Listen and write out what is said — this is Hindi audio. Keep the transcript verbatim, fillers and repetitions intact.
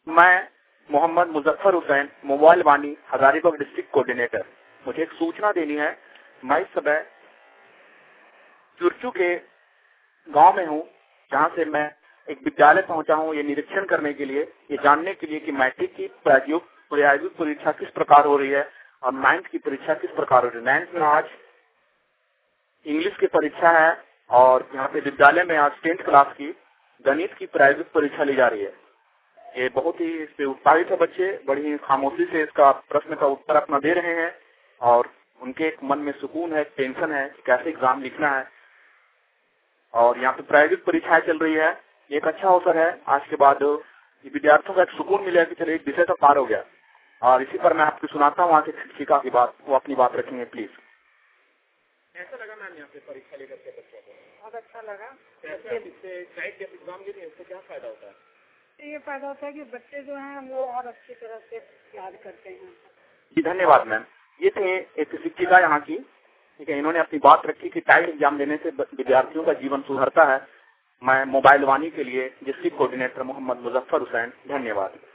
मैं मोहम्मद मुजफ्फर हुसैन, मोबाइल वानी, हजारीबाग डिस्ट्रिक्ट कोऑर्डिनेटर। मुझे एक सूचना देनी है। मैं इस समय चुरचू के गांव में हूं, जहां से मैं एक विद्यालय पहुंचा हूं ये निरीक्षण करने के लिए, ये जानने के लिए कि मैट्रिक की प्रायोगिक प्रायोगिक परीक्षा किस प्रकार हो रही है और नाइन्थ की परीक्षा किस प्रकार हो रही है। नाइन्थ में आज इंग्लिश की परीक्षा है और यहाँ पे विद्यालय में आज टेंथ क्लास की गणित की प्रायोगिक परीक्षा ली जा रही है। ये बहुत ही इस पे उत्साहित है बच्चे, बड़ी ही खामोशी से इसका प्रश्न का उत्तर अपना दे रहे हैं और उनके एक मन में सुकून है, टेंशन है कि कैसे एग्जाम लिखना है। और यहाँ पे प्रायोगिक परीक्षाएं चल रही है। एक अच्छा अवसर है। आज के बाद विद्यार्थियों का एक सुकून मिलेगा कि चलिए एक विषय तो पार हो गया। और इसी पर मैं आपको सुनाता हूँ वहाँ के शिक्षिका की बात, वो अपनी बात रखेंगे प्लीज। कैसा लगा मैम यहाँ पे परीक्षा लेकर के बच्चों को? बहुत अच्छा लगा। एग्जाम के लिए उससे क्या फायदा होता है? ये फायदा होता है कि बच्चे जो हैं वो और अच्छी तरह से याद करते हैं। जी धन्यवाद मैम। ये थे एक शिक्षिका यहाँ की, ठीक है। इन्होंने अपनी बात रखी कि टाइट एग्जाम देने से विद्यार्थियों का जीवन सुधरता है। मैं मोबाइल वानी के लिए डिस्ट्रिक्ट कोऑर्डिनेटर मोहम्मद मुजफ्फर हुसैन, धन्यवाद।